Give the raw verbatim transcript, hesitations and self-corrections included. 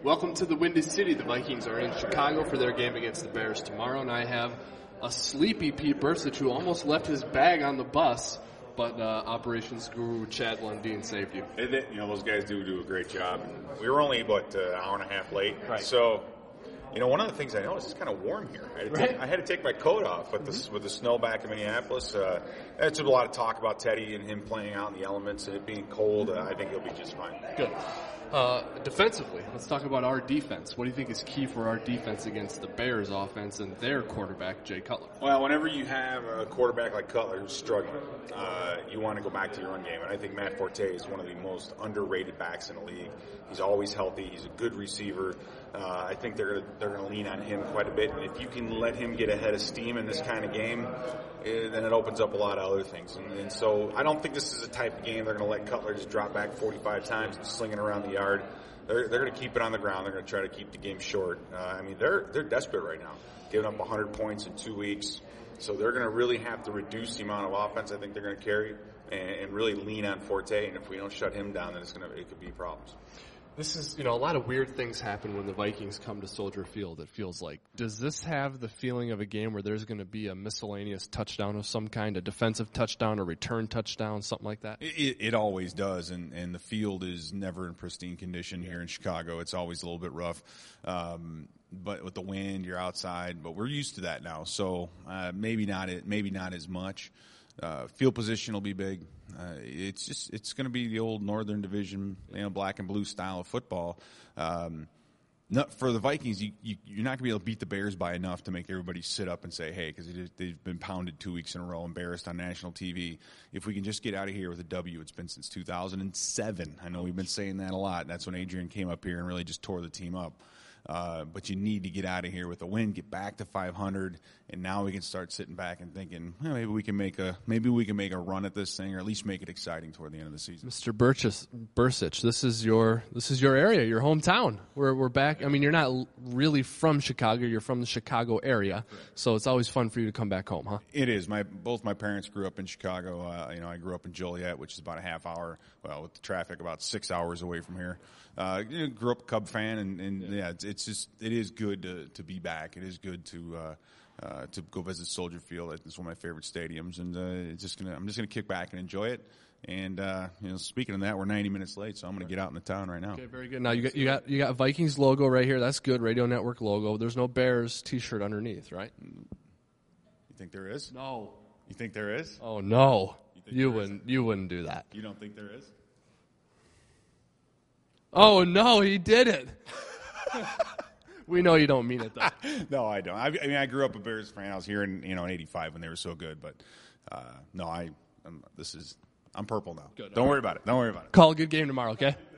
Welcome to the Windy City. The Vikings are in Chicago for their game against the Bears tomorrow, and I have a sleepy Pete Bercich who almost left his bag on the bus, but uh, operations guru Chad Lundeen saved you. It, it, you know, those guys do do a great job. We were only about an hour and a half late, right. So you know, one of the things I noticed is it's kind of warm here. I had to, right. take, I had to take my coat off with, mm-hmm. the, with the snow back in Minneapolis. Uh, there's a lot of talk about Teddy and him playing out in the elements and it being cold. Uh, I think he'll be just fine. Good. Uh, defensively, let's talk about our defense. What do you think is key for our defense against the Bears offense and their quarterback, Jay Cutler? Well, whenever you have a quarterback like Cutler who's struggling, uh, you want to go back to your run game. And I think Matt Forte is one of the most underrated backs in the league. He's always healthy. He's a good receiver. Uh, I think they're they're going to lean on him quite a bit. And if you can let him get ahead of steam in this kind of game, eh, then it opens up a lot of other things. And, and so I don't think this is a type of game they're going to let Cutler just drop back forty-five times and sling it around the yard. They're they're going to keep it on the ground. They're going to try to keep the game short. Uh, I mean, they're they're desperate right now, giving up one hundred points in two weeks. So they're going to really have to reduce the amount of offense I think they're going to carry and, and really lean on Forte. And if we don't shut him down, then it's going to it could be problems. This is, you know, a lot of weird things happen when the Vikings come to Soldier Field, it feels like. Does this have the feeling of a game where there's going to be a miscellaneous touchdown of some kind, a defensive touchdown, a return touchdown, something like that? It, it always does, and, and the field is never in pristine condition here in Chicago. It's always a little bit rough. Um, but with the wind, you're outside, but we're used to that now. So uh, maybe not it, maybe not as much. Uh, field position will be big. Uh, it's just it's going to be the old Northern Division, you know, black and blue style of football. Um, not, for the Vikings, you, you, you're not going to be able to beat the Bears by enough to make everybody sit up and say, hey, because they've been pounded two weeks in a row, embarrassed on national T V. If we can just get out of here with a W, it's been since two thousand seven. I know we've been saying that a lot. That's when Adrian came up here and really just tore the team up. Uh, but you need to get out of here with a win, get back to five hundred, and now we can start sitting back and thinking, well, maybe we can make a maybe we can make a run at this thing, or at least make it exciting toward the end of the season. Mister Bercich, Bercich, this is your this is your area, your hometown. We're we're back. I mean, you're not really from Chicago; you're from the Chicago area, so it's always fun for you to come back home, huh? It is. My both my parents grew up in Chicago. Uh, you know, I grew up in Joliet, which is about a half hour, well, with the traffic, about six hours away from here. Uh, you know, grew up a Cub fan, and, and yeah, yeah it's, it's just it is good to to be back. It is good to uh, uh, to go visit Soldier Field. It's one of my favorite stadiums, and uh, it's just gonna I'm just gonna kick back and enjoy it. And uh, you know, speaking of that, we're ninety minutes late, so I'm gonna get out in the town right now. Okay, very good. Now you got you got you got Vikings logo right here. That's good. Radio Network logo. There's no Bears T-shirt underneath, right? You think there is? No. You think there is? Oh no. You, you wouldn't. Is? You wouldn't do that. You don't think there is? Oh, no, he did it. We know you don't mean it, though. No, I don't. I, I mean, I grew up a Bears fan. I was here in, you know, in eighty-five when they were so good. But, uh, no, I, I'm, this is, I'm purple now. Good. Don't worry about it. Don't worry about it. Call a good game tomorrow, okay?